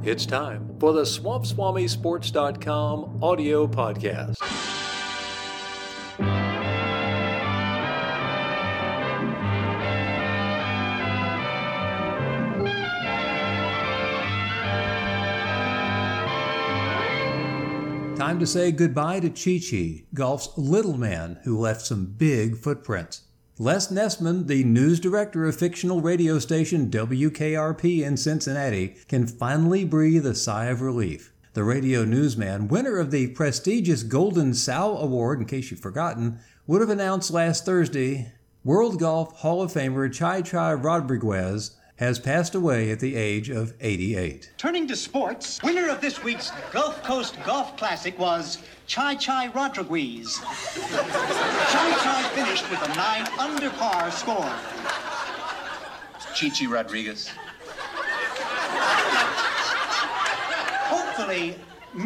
It's time for the SwampSwamiSports.com audio podcast. Time to say goodbye to Chi-Chi, golf's little man who left some big footprints. Les Nessman, the news director of fictional radio station WKRP in Cincinnati, can finally breathe a sigh of relief. The radio newsman, winner of the prestigious Golden Sow Award, in case you've forgotten, would have announced last Thursday, World Golf Hall of Famer Chi-Chi Rodriguez has passed away at the age of 88. Turning to sports, winner of this week's Gulf Coast Golf Classic was Chi-Chi Rodriguez. Chi-Chi finished with a 9 under par score. Chi-Chi Rodriguez. Hopefully,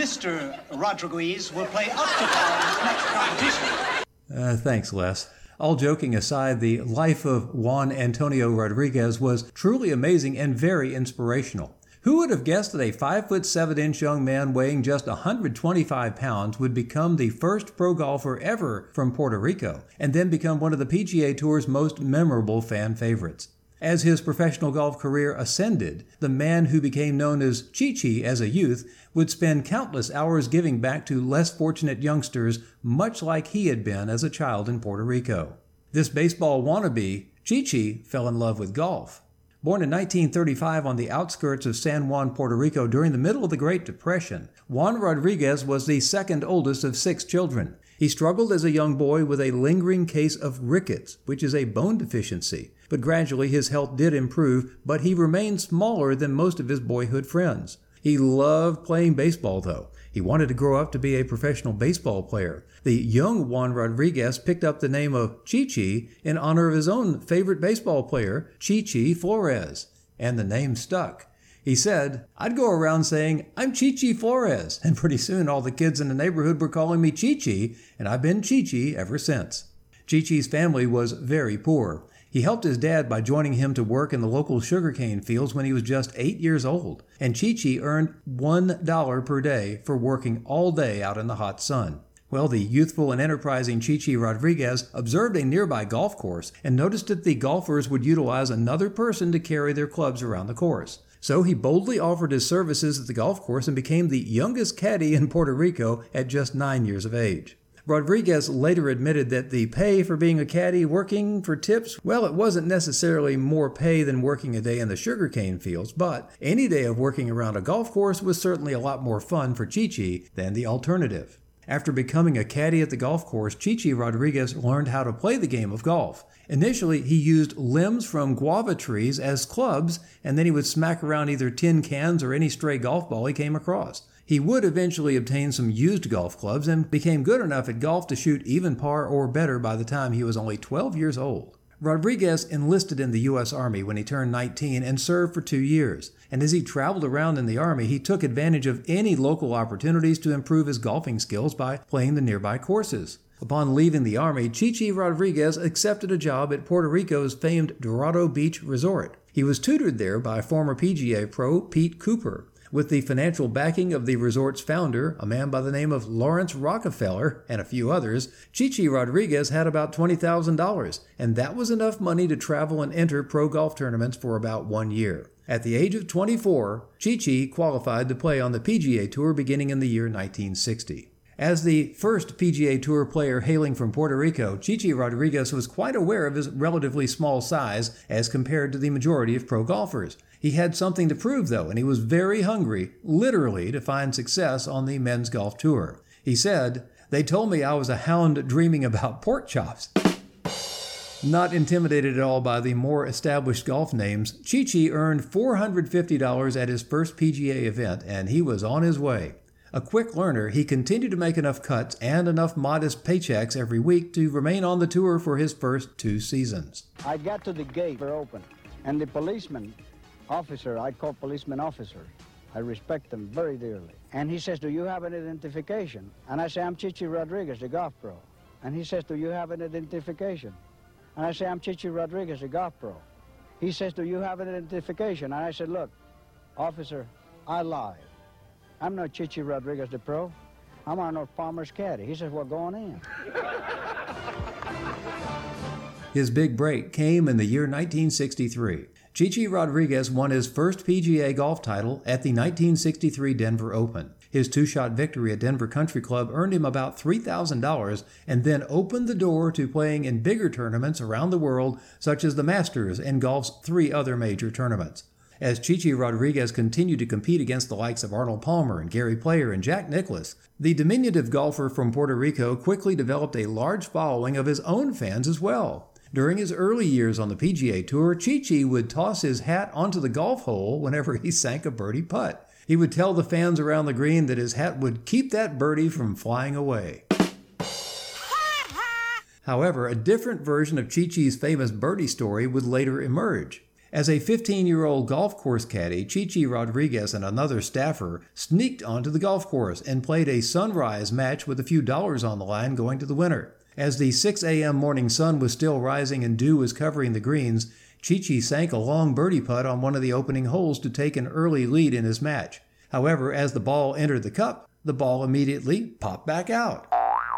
Mr. Rodriguez will play up to par in his next competition. Thanks, Les. All joking aside, the life of Juan Antonio Rodriguez was truly amazing and very inspirational. Who would have guessed that a 5'7" young man weighing just 125 pounds would become the first pro golfer ever from Puerto Rico, and then become one of the PGA Tour's most memorable fan favorites? As his professional golf career ascended, the man who became known as Chi-Chi as a youth would spend countless hours giving back to less fortunate youngsters, much like he had been as a child in Puerto Rico. This baseball wannabe, Chi-Chi, fell in love with golf. Born in 1935 on the outskirts of San Juan, Puerto Rico during the middle of the Great Depression, Juan Rodriguez was the second oldest of 6 children. He struggled as a young boy with a lingering case of rickets, which is a bone deficiency, but gradually his health did improve, but he remained smaller than most of his boyhood friends. He loved playing baseball, though. He wanted to grow up to be a professional baseball player. The young Juan Rodriguez picked up the name of Chi-Chi in honor of his own favorite baseball player, Chi-Chi Flores, and the name stuck. He said, "I'd go around saying, 'I'm Chi-Chi Flores,' and pretty soon all the kids in the neighborhood were calling me Chi-Chi, and I've been Chi-Chi ever since." Chi-Chi's family was very poor. He helped his dad by joining him to work in the local sugarcane fields when he was just 8 years old, and Chi-Chi earned $1 per day for working all day out in the hot sun. Well, the youthful and enterprising Chi-Chi Rodriguez observed a nearby golf course and noticed that the golfers would utilize another person to carry their clubs around the course. So he boldly offered his services at the golf course and became the youngest caddy in Puerto Rico at just 9 years of age. Rodriguez later admitted that the pay for being a caddy working for tips, well, it wasn't necessarily more pay than working a day in the sugarcane fields, but any day of working around a golf course was certainly a lot more fun for Chi-Chi than the alternative. After becoming a caddy at the golf course, Chi-Chi Rodriguez learned how to play the game of golf. Initially, he used limbs from guava trees as clubs, and then he would smack around either tin cans or any stray golf ball he came across. He would eventually obtain some used golf clubs and became good enough at golf to shoot even par or better by the time he was only 12 years old. Rodriguez enlisted in the U.S. Army when he turned 19 and served for 2 years. And as he traveled around in the Army, he took advantage of any local opportunities to improve his golfing skills by playing the nearby courses. Upon leaving the Army, Chi-Chi Rodriguez accepted a job at Puerto Rico's famed Dorado Beach Resort. He was tutored there by former PGA pro Pete Cooper. With the financial backing of the resort's founder, a man by the name of Lawrence Rockefeller, and a few others, Chi-Chi Rodriguez had about $20,000, and that was enough money to travel and enter pro golf tournaments for about 1 year. At the age of 24, Chi-Chi qualified to play on the PGA Tour beginning in the year 1960. As the first PGA Tour player hailing from Puerto Rico, Chi-Chi Rodriguez was quite aware of his relatively small size as compared to the majority of pro golfers. He had something to prove, though, and he was very hungry, literally, to find success on the men's golf tour. He said, "They told me I was a hound dreaming about pork chops." Not intimidated at all by the more established golf names, Chi-Chi earned $450 at his first PGA event, and he was on his way. A quick learner, he continued to make enough cuts and enough modest paychecks every week to remain on the tour for his first 2 seasons. I got to the gate, were open, and the policeman officer, I call policeman officer, I respect them very dearly. And he says, "Do you have an identification?" And I say, "I'm Chi-Chi Rodriguez, the golf pro." And he says, "Do you have an identification?" And I say, "I'm Chi-Chi Rodriguez, the golf pro." He says, "Do you have an identification?" And I said, "Look, officer, I lied. I'm not Chichi Rodriguez, the pro. I'm Arnold Palmer's caddy. He says, we're going in. His big break came in the year 1963. Chichi Rodriguez won his first PGA golf title at the 1963 Denver Open. His two-shot victory at Denver Country Club earned him about $3,000 and then opened the door to playing in bigger tournaments around the world, such as the Masters and golf's 3 other major tournaments. As Chichi Rodriguez continued to compete against the likes of Arnold Palmer and Gary Player and Jack Nicklaus, the diminutive golfer from Puerto Rico quickly developed a large following of his own fans as well. During his early years on the PGA Tour, Chichi would toss his hat onto the golf hole whenever he sank a birdie putt. He would tell the fans around the green that his hat would keep that birdie from flying away. However, a different version of Chichi's famous birdie story would later emerge. As a 15-year-old golf course caddy, Chichi Rodriguez and another staffer sneaked onto the golf course and played a sunrise match with a few dollars on the line going to the winner. As the 6 a.m. morning sun was still rising and dew was covering the greens, Chichi sank a long birdie putt on one of the opening holes to take an early lead in his match. However, as the ball entered the cup, the ball immediately popped back out.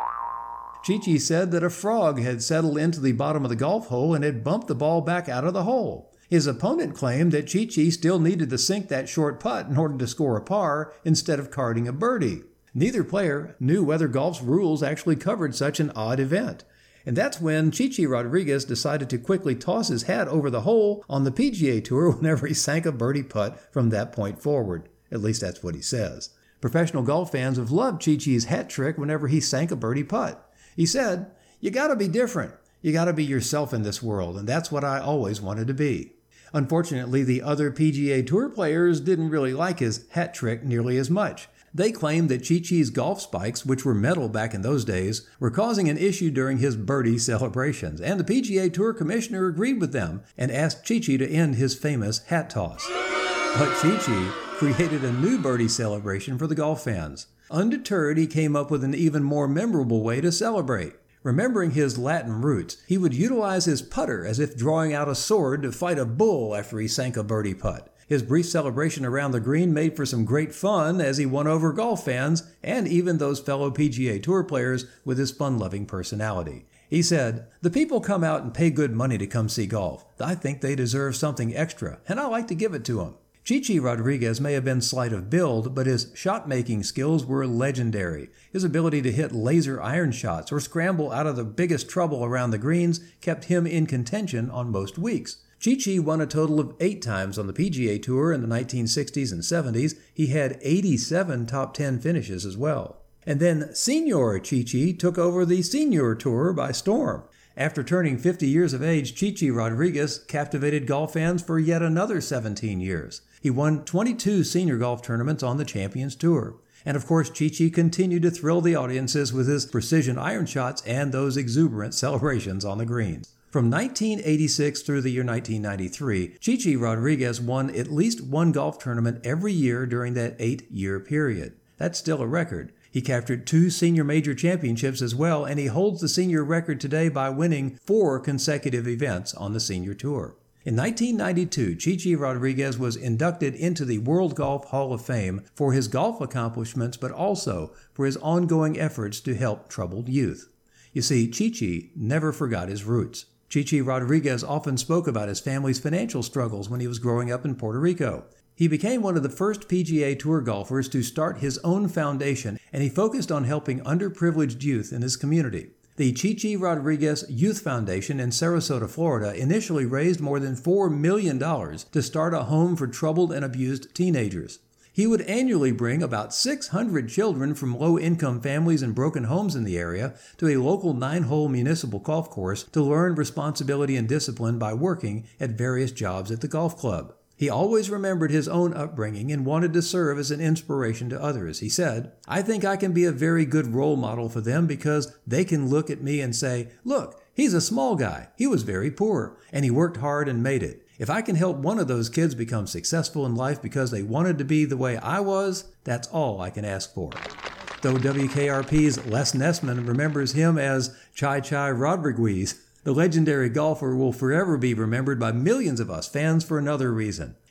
Chichi said that a frog had settled into the bottom of the golf hole and had bumped the ball back out of the hole. His opponent claimed that Chichi still needed to sink that short putt in order to score a par instead of carding a birdie. Neither player knew whether golf's rules actually covered such an odd event. And that's when Chichi Rodriguez decided to quickly toss his hat over the hole on the PGA Tour whenever he sank a birdie putt from that point forward. At least that's what he says. Professional golf fans have loved Chichi's hat trick whenever he sank a birdie putt. He said, "You gotta be different. You gotta be yourself in this world, and that's what I always wanted to be." Unfortunately, the other PGA Tour players didn't really like his hat trick nearly as much. They claimed that Chichi's golf spikes, which were metal back in those days, were causing an issue during his birdie celebrations, and the PGA Tour commissioner agreed with them and asked Chichi to end his famous hat toss. But Chichi created a new birdie celebration for the golf fans. Undeterred, he came up with an even more memorable way to celebrate. Remembering his Latin roots, he would utilize his putter as if drawing out a sword to fight a bull after he sank a birdie putt. His brief celebration around the green made for some great fun as he won over golf fans and even those fellow PGA Tour players with his fun-loving personality. He said, "The people come out and pay good money to come see golf. I think they deserve something extra, and I like to give it to them." Chichi Rodriguez may have been slight of build, but his shot-making skills were legendary. His ability to hit laser iron shots or scramble out of the biggest trouble around the greens kept him in contention on most weeks. Chichi won a total of 8 times on the PGA Tour in the 1960s and 70s. He had 87 top 10 finishes as well. And then Senior Chichi took over the Senior Tour by storm. After turning 50 years of age, Chichi Rodriguez captivated golf fans for yet another 17 years. He won 22 senior golf tournaments on the Champions Tour. And of course, Chichi continued to thrill the audiences with his precision iron shots and those exuberant celebrations on the greens. From 1986 through the year 1993, Chichi Rodriguez won at least one golf tournament every year during that 8-year period. That's still a record. He captured 2 senior major championships as well, and he holds the senior record today by winning 4 consecutive events on the senior tour. In 1992, Chichi Rodriguez was inducted into the World Golf Hall of Fame for his golf accomplishments, but also for his ongoing efforts to help troubled youth. You see, Chichi never forgot his roots. Chichi Rodriguez often spoke about his family's financial struggles when he was growing up in Puerto Rico. He became one of the first PGA Tour golfers to start his own foundation, and he focused on helping underprivileged youth in his community. The Chichi Rodriguez Youth Foundation in Sarasota, Florida, initially raised more than $4 million to start a home for troubled and abused teenagers. He would annually bring about 600 children from low-income families and broken homes in the area to a local 9-hole municipal golf course to learn responsibility and discipline by working at various jobs at the golf club. He always remembered his own upbringing and wanted to serve as an inspiration to others. He said, "I think I can be a very good role model for them because they can look at me and say, 'Look, he's a small guy. He was very poor, and he worked hard and made it. If I can help one of those kids become successful in life because they wanted to be the way I was, that's all I can ask for.'" Though WKRP's Les Nessman remembers him as Chai Chai Rodriguez, the legendary golfer will forever be remembered by millions of us fans for another reason.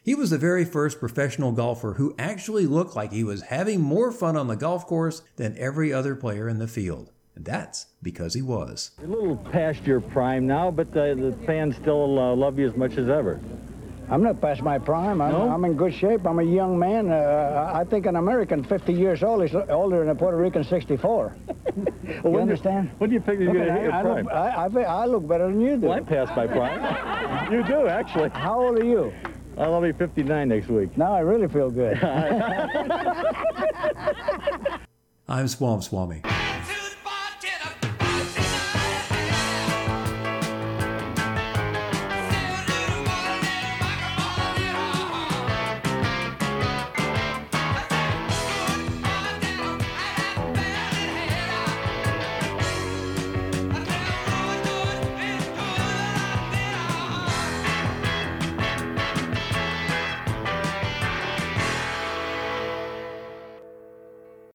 He was the very first professional golfer who actually looked like he was having more fun on the golf course than every other player in the field. And that's because he was. You're a little past your prime now, but the fans still love you as much as ever. I'm not past my prime. I'm in good shape. I'm a young man. I think an American 50 years old is older than a Puerto Rican 64. Well, you understand? When do you figure you're going to hit your prime? I look better than you do. Well, I'm past my prime. You do, actually. How old are you? I'll be 59 next week. Now I really feel good. I'm Swamp Swami.